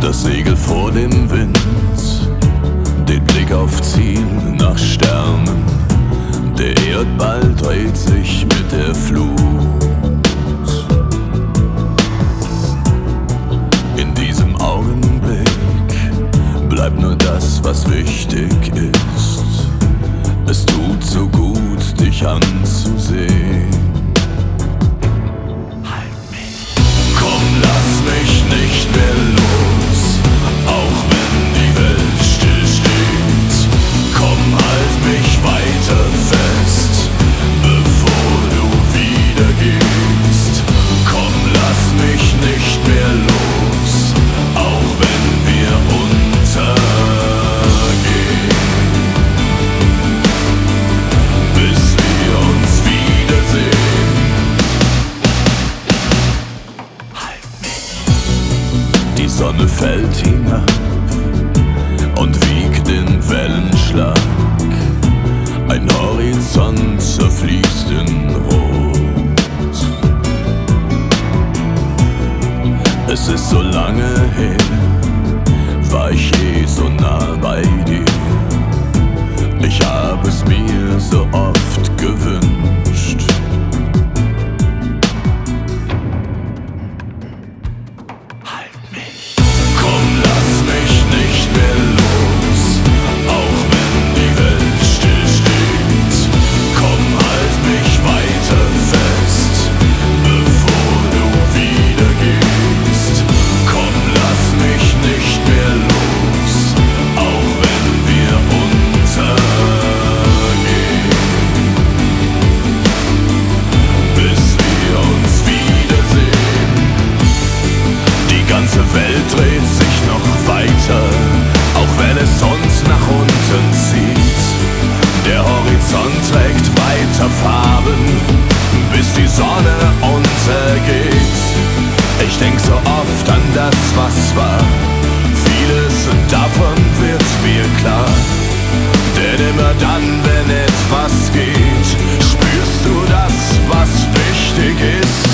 Das Segel vor dem Wind, den Blick auf Ziel nach Sternen. Der Erdball dreht sich mit der Flut. In diesem Augenblick bleibt nur das, was wichtig ist. Es tut so gut, dich anzusehen. Komm, lass mich nicht mehr los, auch wenn die Welt still steht. Komm, halt mich weiter fest, bevor du wieder gehst. Komm, lass mich nicht mehr los, auch wenn wir untergehen, bis wir uns wiedersehen. Die Sonne fällt hinab und wiegt den Wellenschlag. Ein Horizont zerfließt in Rot. Es ist so lange her, war ich je so nah bei dir. Ich hab es mir so oft gewünscht. Komm, lass mich nicht mehr los, auch wenn die Welt still steht. Komm, halt mich weiter fest, bevor du wieder gehst. Komm, lass mich nicht mehr los, auch wenn wir untergehen, bis wir uns wiedersehen. Die ganze Welt dreht sich noch weiter, auch wenn es uns nach unten zieht. Der Horizont trägt weiter Farben, bis die Sonne untergeht. Ich denk so oft an das, was war. Vieles davon wird mir klar. Denn immer dann, wenn etwas geht, spürst du das, was wichtig ist.